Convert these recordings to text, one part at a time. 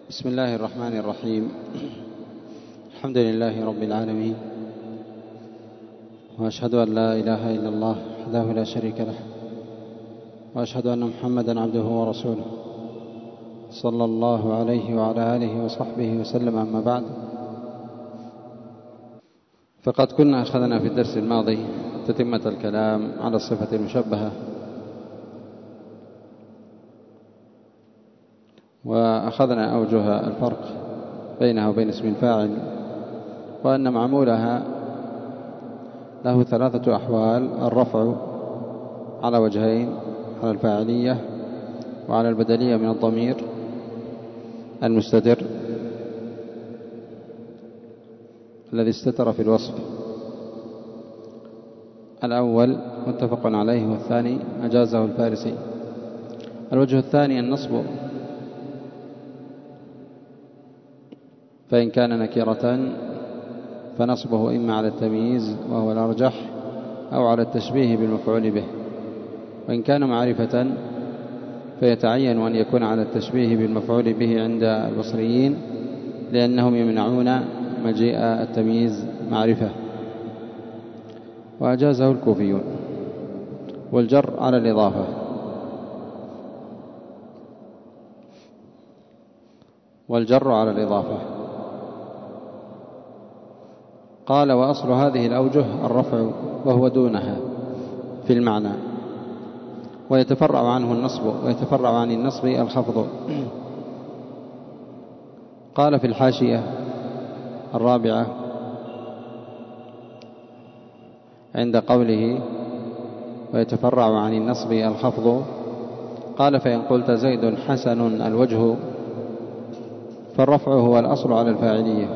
بسم الله الرحمن الرحيم. الحمد لله رب العالمين، وأشهد أن لا إله إلا الله وحده لا شريك له، وأشهد أن محمدا عبده ورسوله صلى الله عليه وعلى آله وصحبه وسلم. أما بعد، فقد كنا أخذنا في الدرس الماضي تتمة الكلام على الصفة المشبهة، وأخذنا أوجه الفرق بينها وبين اسم الفاعل، وأن معمولها له ثلاثة أحوال: الرفع على وجهين، على الفاعلية وعلى البدلية من الضمير المستتر الذي استتر في الوصف الأول متفق عليه، والثاني أجازه الفارسي. الوجه الثاني النصب، فإن كان نكرة فنصبه إما على التمييز وهو الأرجح أو على التشبيه بالمفعول به، وإن كان معرفة فيتعين أن يكون على التشبيه بالمفعول به عند البصريين، لأنهم يمنعون مجيء التمييز معرفة، وأجازه الكوفيون. والجر على الإضافة، والجر على الإضافة. قال: وأصل هذه الأوجه الرفع وهو دونها في المعنى، ويتفرع عنه النصب، ويتفرع عن النصب الخفض. قال في الحاشية الرابعة عند قوله ويتفرع عن النصب الخفض، قال: فإن قلت زيد حسن الوجه فالرفع هو الأصل على الفاعلية،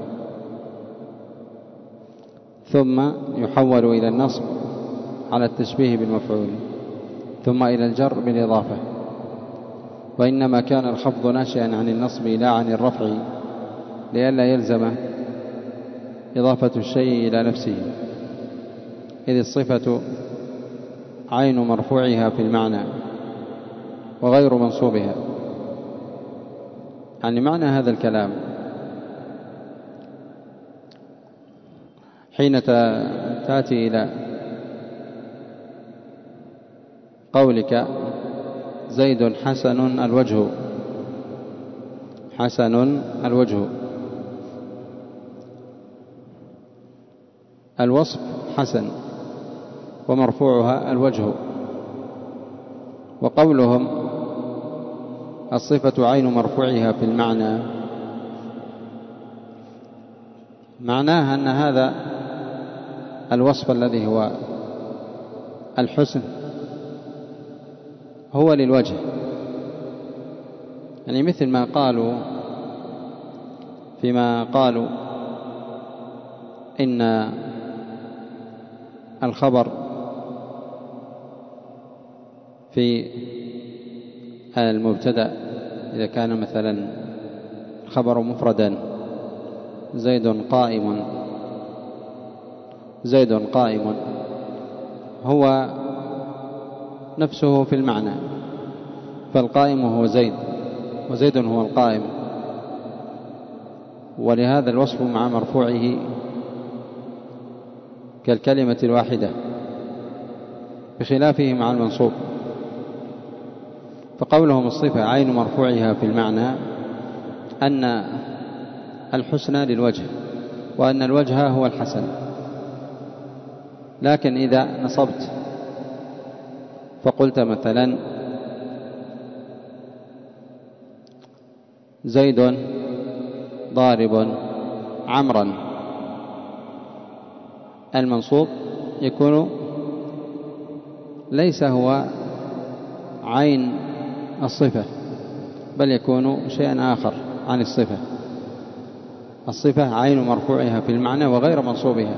ثم يحول إلى النصب على التشبيه بالمفعول، ثم إلى الجر بالإضافة. وإنما كان الخفض ناشئا عن النصب لا عن الرفع، لئلا يلزم إضافة الشيء إلى نفسه، إذ الصفة عين مرفوعها في المعنى وغير منصوبها. يعني معنى هذا الكلام حين تأتي إلى قولك زيد حسن الوجه، حسن الوجه، الوصف حسن ومرفوعها الوجه. وقولهم الصفة عين مرفوعها في المعنى، معناها أن هذا الوصف الذي هو الحسن هو للوجه، يعني مثل ما قالوا فيما قالوا إن الخبر في المبتدأ إذا كان مثلا الخبر مفردا زيد قائم، زيد قائم هو نفسه في المعنى، فالقائم هو زيد وزيد هو القائم، ولهذا الوصف مع مرفوعه كالكلمة الواحدة، بخلافه مع المنصوب. فقولهم الصفة عين مرفوعها في المعنى أن الحسن للوجه، وأن الوجه هو الحسن. لكن إذا نصبت فقلت مثلا زيد ضارب عمرا، المنصوب يكون ليس هو عين الصفة، بل يكون شيئا آخر عن الصفة. الصفة عين مرفوعها في المعنى وغير منصوبها.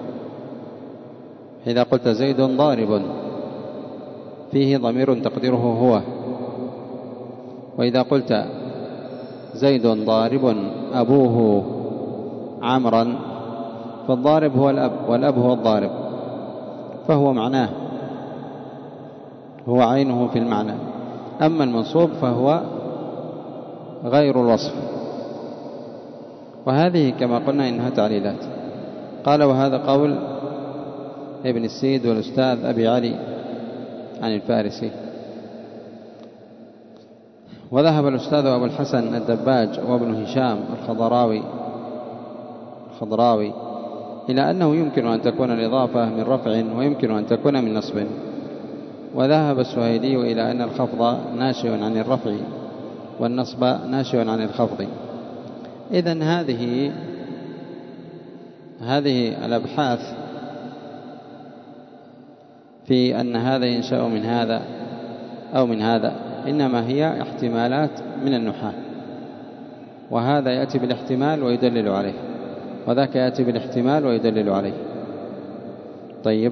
إذا قلت زيد ضارب فيه ضمير تقديره هو، وإذا قلت زيد ضارب أبوه عمرا فالضارب هو الأب والأب هو الضارب، فهو معناه، هو عينه في المعنى. أما المنصوب فهو غير الوصف. وهذه كما قلنا إنها تعليلات. قال وهذا قول ابن السيد والأستاذ أبي علي عن الفارسي. وذهب الأستاذ أبو الحسن الدباج وابن هشام الخضراوي إلى أنه يمكن أن تكون الإضافة من رفع ويمكن أن تكون من نصب. وذهب السهيلي إلى أن الخفض ناشئ عن الرفع والنصب ناشئ عن الخفض. إذن هذه الأبحاث في أن هذا ينشأ من هذا أو من هذا إنما هي احتمالات من النحاة، وهذا يأتي بالاحتمال ويدلل عليه، وذاك يأتي بالاحتمال ويدلل عليه. طيب،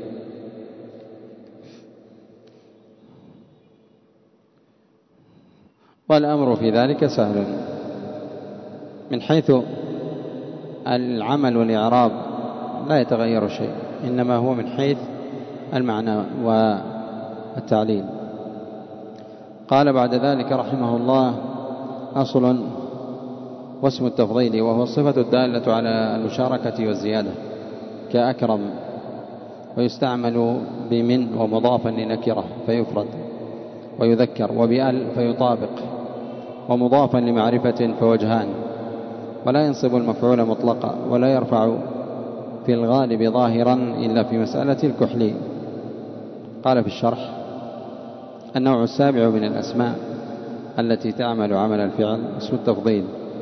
والأمر في ذلك سهل من حيث العمل والإعراب لا يتغير شيء، إنما هو من حيث المعنى والتعليل. قال بعد ذلك رحمه الله: أصل واسم التفضيل، وهو الصفة الدالة على المشاركة والزيادة كأكرم، ويستعمل بمن ومضافا لنكرة فيفرد ويذكر، وبأل فيطابق، ومضافا لمعرفة فوجهان، ولا ينصب المفعول مطلقا، ولا يرفع في الغالب ظاهرا إلا في مسألة الكحل. قال في الشرح: النوع السابع من الأسماء التي تعمل عمل الفعل اسم التفضيل.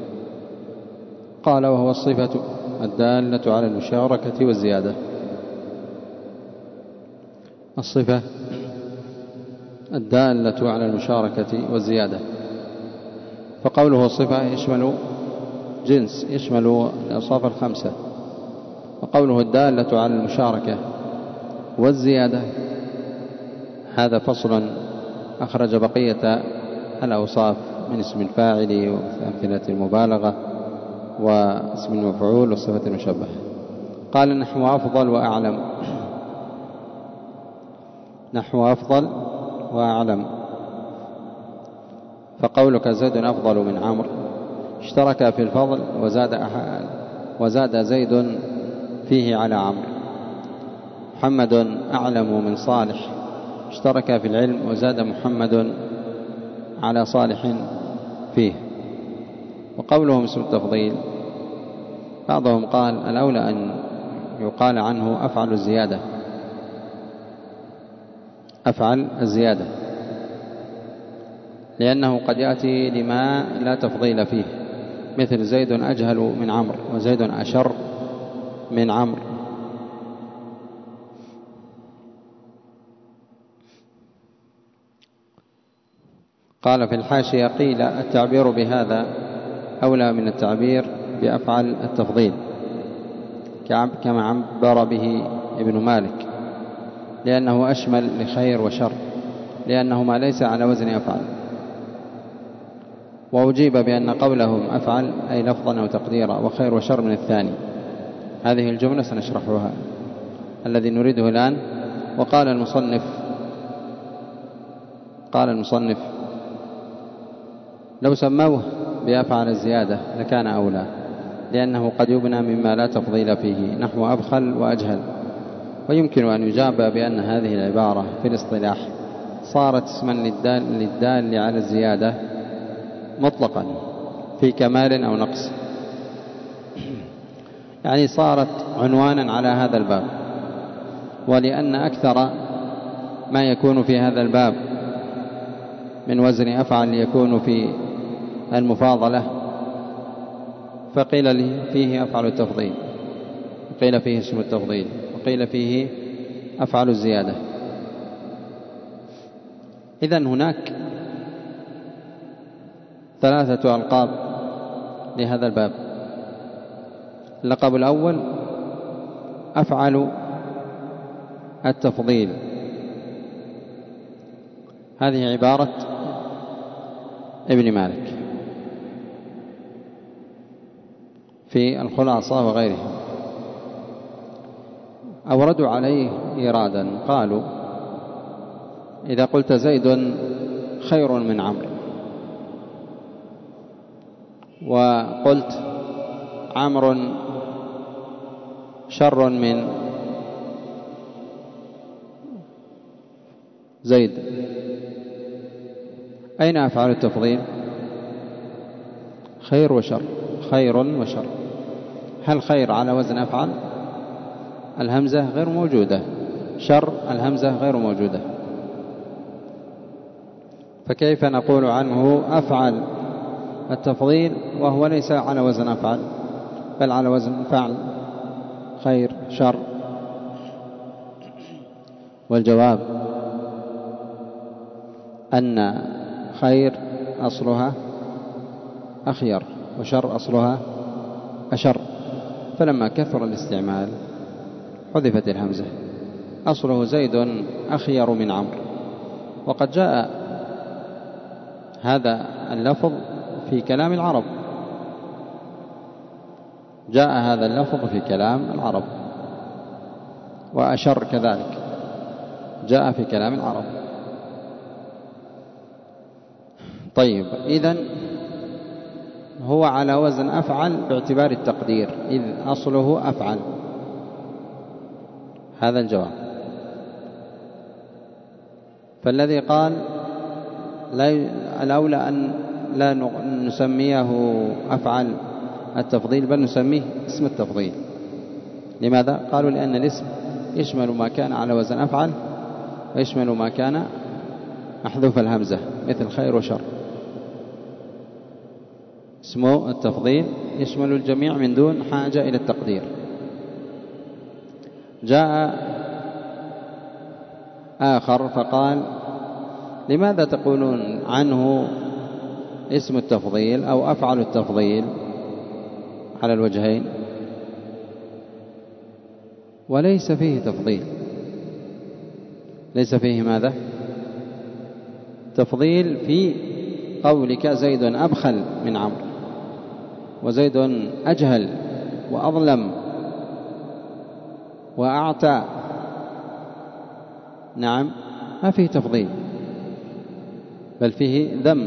قال: وهو الصفة الدالة على المشاركة والزيادة. الصفة الدالة على المشاركة والزيادة، فقوله الصفة يشمل جنس، يشمل الأوصاف الخمسة. وقوله الدالة على المشاركة والزيادة هذا فصل أخرج بقية الأوصاف من اسم الفاعل وأمثلة المبالغة واسم المفعول والصفة المشبهة. قال: نحو أفضل وأعلم. نحو أفضل وأعلم، فقولك زيد أفضل من عمرو اشترك في الفضل وزاد زيد فيه على عمرو. محمد أعلم من صالح اشترك في العلم وزاد محمد على صالح فيه. وقولهم اسم التفضيل بعضهم قال الأولى أن يقال عنه أفعل الزيادة، أفعل الزيادة، لأنه قد يأتي لما لا تفضيل فيه، مثل زيد أجهل من عمرو وزيد أشر من عمرو. قال في الحاشية: قيل التعبير بهذا أولى من التعبير بأفعل التفضيل، كما عبر به ابن مالك، لأنه أشمل لخير وشر، لأنهما ليس على وزن أفعل. وأجيب بأن قولهم أفعل أي لفظا أو تقديرا، وخير وشر من الثاني. هذه الجملة سنشرحها، الذي نريده الآن. وقال المصنف لو سموه بأفعل الزيادة لكان أولى، لأنه قد يبنى مما لا تفضيل فيه، نحو أبخل وأجهل. ويمكن أن يجاب بأن هذه العبارة في الاصطلاح صارت اسما للدال على الزيادة مطلقا في كمال أو نقص، يعني صارت عنوانا على هذا الباب. ولأن أكثر ما يكون في هذا الباب من وزن أفعل يكون في المفاضلة، فقيل فيه أفعل التفضيل، وقيل فيه اسم التفضيل، وقيل فيه أفعل الزيادة. إذن هناك 3 ألقاب لهذا الباب. اللقب الأول أفعل التفضيل، هذه عبارة ابن مالك في الخلاصة وغيرها. أوردوا عليه إيرادا، قالوا: إذا قلت زيد خير من عمرو وقلت عمرو شر من زيد، أين أفعل التفضيل؟ خير وشر، خير وشر. هل خير على وزن أفعل؟ الهمزة غير موجودة، شر الهمزة غير موجودة، فكيف نقول عنه أفعل التفضيل وهو ليس على وزن أفعل بل على وزن فعل، خير شر؟ والجواب أن خير أصلها أخير وشر أصلها أشر، فلما كثر الاستعمال حذفت الهمزة. أصله زيد أخير من عمرو، وقد جاء هذا اللفظ في كلام العرب، جاء هذا اللفظ في كلام العرب، وأشر كذلك جاء في كلام العرب. طيب، إذن هو على وزن أفعل باعتبار التقدير، إذ أصله أفعل، هذا الجواب. فالذي قال الأولى أن لا نسميه أفعل التفضيل بل نسميه اسم التفضيل. لماذا؟ قالوا لأن الاسم يشمل ما كان على وزن أفعل ويشمل ما كان محذوف الهمزة مثل خير وشر. اسمه التفضيل يشمل الجميع من دون حاجة إلى التقدير. جاء آخر فقال لماذا تقولون عنه اسم التفضيل أو أفعل التفضيل على الوجهين وليس فيه تفضيل؟ ليس فيه ماذا؟ تفضيل في قولك زيد أبخل من عمرو وزيد أجهل وأظلم وأعتى، نعم، ما فيه تفضيل بل فيه ذم.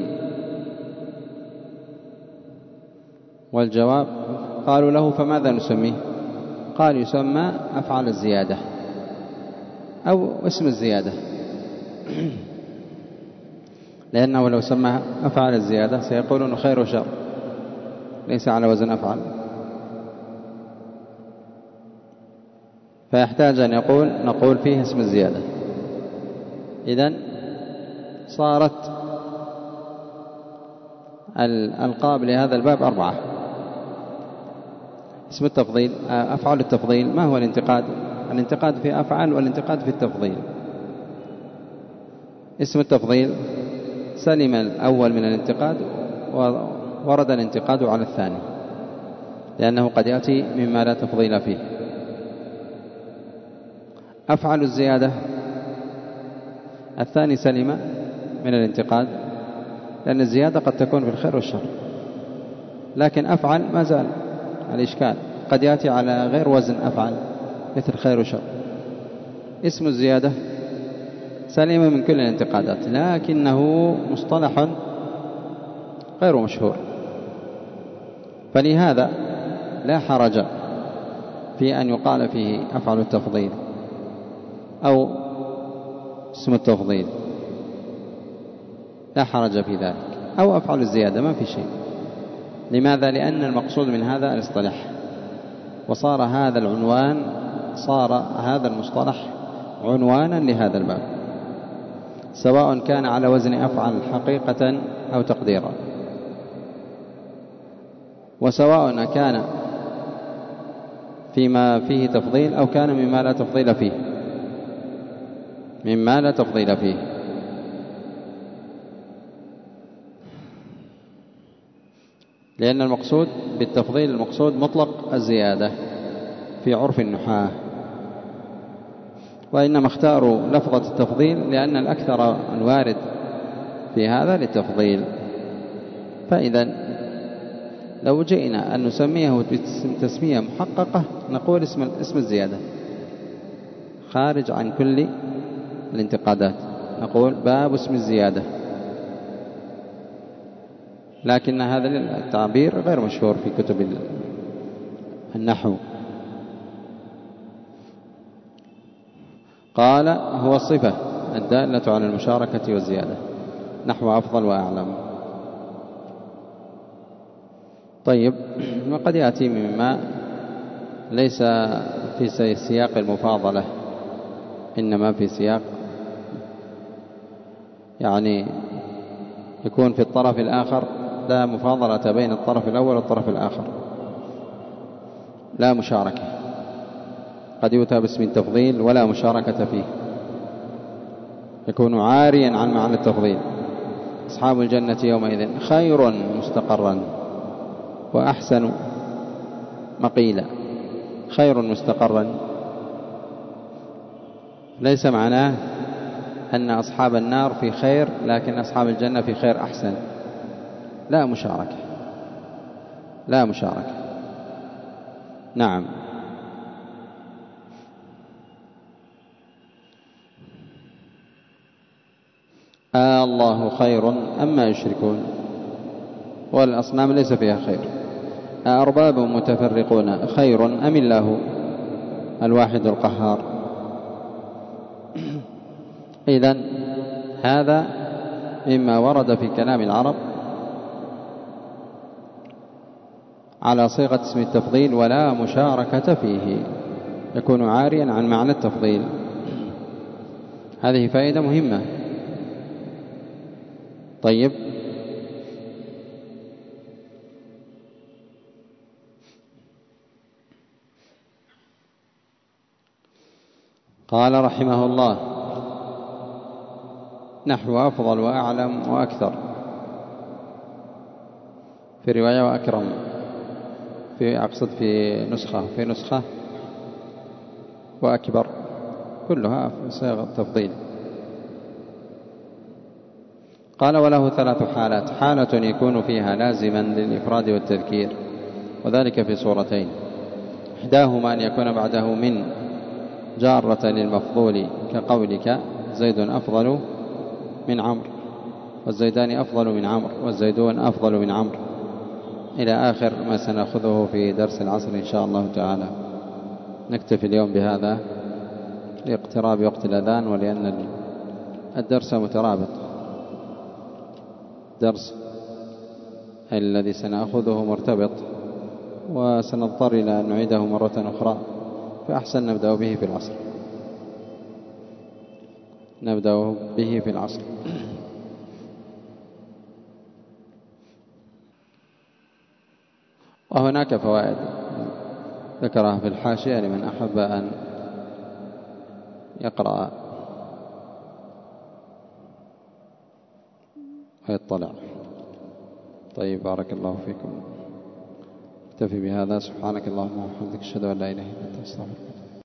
والجواب قالوا له فماذا نسميه؟ قال يسمى أفعل الزيادة أو اسم الزيادة، لأنه لو سمى أفعل الزيادة سيقولون خير وشر ليس على وزن أفعل، فيحتاج أن نقول فيه اسم الزيادة. إذن صارت الألقاب لهذا الباب 4. اسم التفضيل، أفعال التفضيل. ما هو الانتقاد؟ الانتقاد في أفعل والانتقاد في التفضيل. اسم التفضيل سلم الأول من الانتقاد وورد الانتقاد على الثاني لأنه قد يأتي مما لا تفضيل فيه. أفعل الزيادة الثاني سلم من الانتقاد لأن الزيادة قد تكون في الخير والشر، لكن أفعل ما زال الإشكال، قد يأتي على غير وزن أفعل مثل خير وشر. اسم الزيادة سلم من كل الانتقادات لكنه مصطلح غير مشهور، فلهذا لا حرج في أن يقال فيه أفعل التفضيل أو اسم التفضيل، لا حرج في ذلك، أو أفعل الزيادة، ما في شيء. لماذا؟ لأن المقصود من هذا الاصطلاح، وصار هذا العنوان، صار هذا المصطلح عنوانا لهذا الباب، سواء كان على وزن أفعل حقيقة أو تقديرا، وسواء كان فيما فيه تفضيل أو كان مما لا تفضيل فيه، مما لا تفضيل فيه. لأن المقصود بالتفضيل المقصود مطلق الزيادة في عرف النحاة، وإنما اختاروا لفظة التفضيل لأن الأكثر الوارد في هذا للتفضيل. فإذا لو جئنا أن نسميه بتسمية محققة نقول اسم الزيادة خارج عن كل الانتقادات، نقول باب اسم الزيادة، لكن هذا التعبير غير مشهور في كتب النحو. قال هو الصفة الدالة على المشاركة والزيادة، نحو أفضل وأعلم. طيب، وقد يأتي مما ليس في سياق المفاضلة، إنما في سياق يعني يكون في الطرف الآخر لا مفاضلة بين الطرف الأول والطرف الآخر، لا مشاركة. قد يؤتى باسم التفضيل ولا مشاركة فيه، يكون عاريا عن معنى التفضيل. أصحاب الجنة يومئذ خير مستقرا وأحسن مقيلا. خير مستقرا ليس معناه أن أصحاب النار في خير لكن أصحاب الجنة في خير أحسن، لا مشاركة، لا مشاركة. نعم. الله خير أما يشركون، والأصنام ليس فيها خير. أأرباب متفرقون خير أم الله الواحد القهار. إذن هذا مما ورد في كلام العرب على صيغة اسم التفضيل ولا مشاركة فيه، يكون عاريا عن معنى التفضيل. هذه فائدة مهمة. طيب، قال رحمه الله نحو أفضل وأعلم وأكثر، في رواية وأكرم، أقصد في نسخة وأكبر، كلها في صيغة التفضيل. قال وله 3 حالات: حالة يكون فيها لازما للإفراد والتذكير، وذلك في صورتين: إحداهما أن يكون بعده من جارة للمفضول، كقولك زيد أفضل من عمرو، والزيدان أفضل من عمرو، والزيدون أفضل من عمرو، إلى آخر ما سنأخذه في درس العصر إن شاء الله تعالى. نكتفي اليوم بهذا لاقتراب وقت الأذان، ولأن الدرس مترابط، درس الذي سنأخذه مرتبط، وسنضطر إلى أن نعيده مرة أخرى، فأحسن نبدأ به في العصر. نبدأ به في العصر. وهناك فوائد ذكرها في الحاشية لمن أحب أن يقرأ ويطلع. طيب، بارك الله فيكم. اكتفي بهذا. سبحانك اللهم وبحمدك، أشهد أن لا إله إلا أنت، أستغفرك.